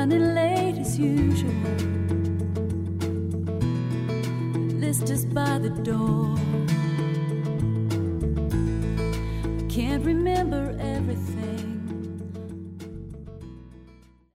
running late as usual. List is by the door. Can't remember